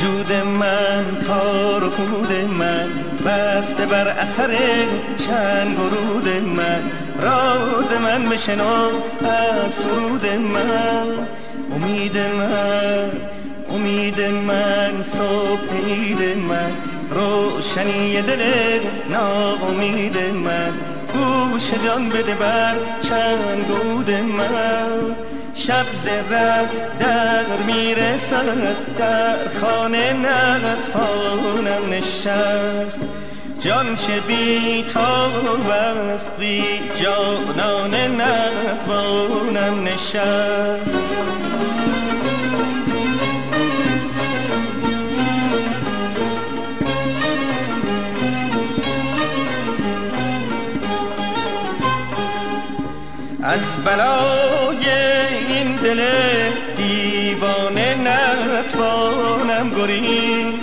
وجود من تار و پود من بسته بر اثر چند ورود من راز من بشنو از سرود من امید من صبح عید من روشنی دل ناامید من گوش جان بده بر چند گود من شب زره در میرسد در خانه نطفانم نشست جان چه بی تاب است بی جانان نتوانم نشست از بلای این دل دیوانه نتوانم گریخت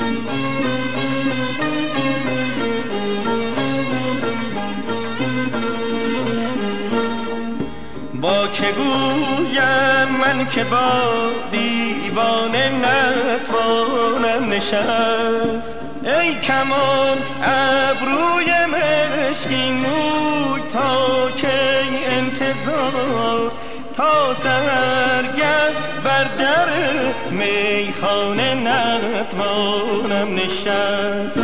با که گویم من که با دیوانه نتوانم نشست ای کمان ابروی مشکین موی تا که انتظار تا سحرگه بر در میخانه نتوانم نشست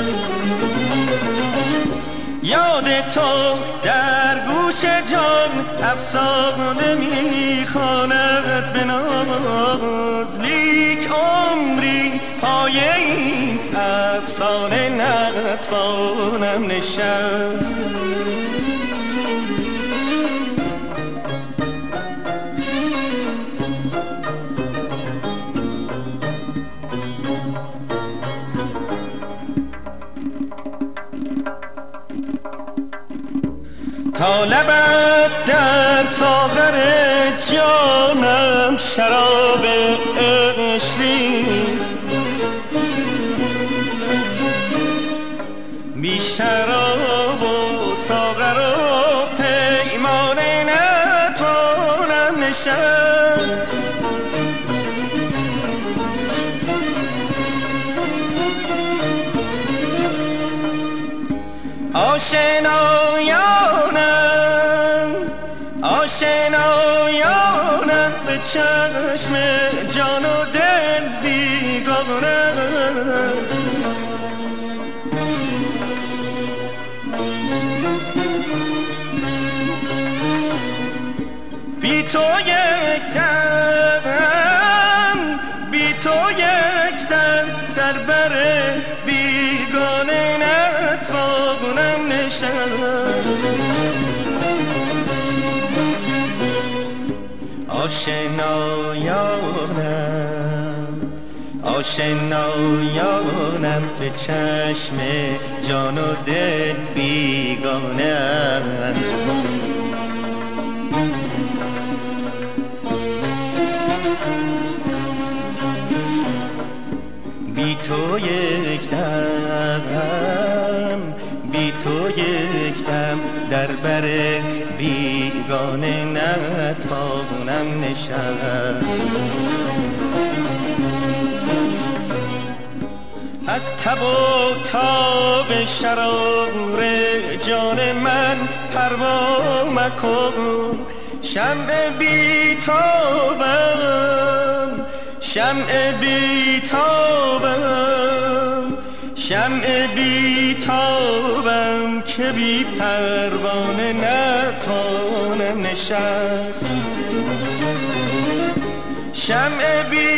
یاد تو در گوش جان افسانه میخواند به ناز لیک عمری پای این افسانه نتوانم نشست تا لبت در ساغر جانم شراب عشقی بی شراب و ساغر و پیمانه نتوانم نشست آشنایانم به چشم جان و دل بیگانه بی تو یک دم در بر بیگانه نتوانم نشست آشنایانم به چشم جان و دل بیگانه بی تو یک دم در بر بیگانه نتوانم نشست از تب و تاب شرار جان من پروا مکن شمع بیتابم که بی پروانه نتوانم نشست شمع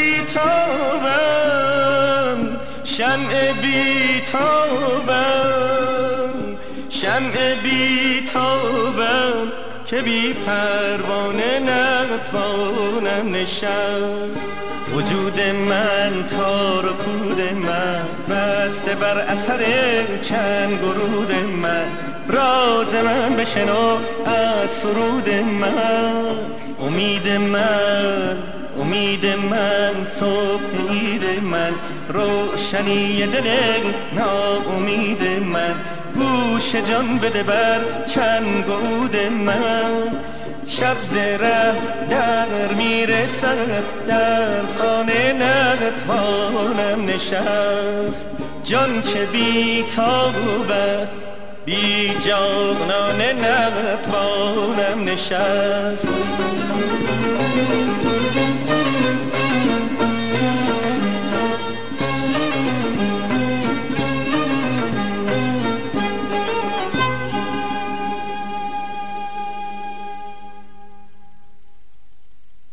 بیتابم که بی پروانه نتوانم نشست وجود من تار و پود من بسته بر اثر چند گرود من راز من بشنو از سرود من امید من صبح عید من روشنی دل ناامید من گوش جان بده بر چند گود من شب زره در میرسد در خانه نتوانم نشست. جان چه بی تاب است بی جانانه نتوانم نشست.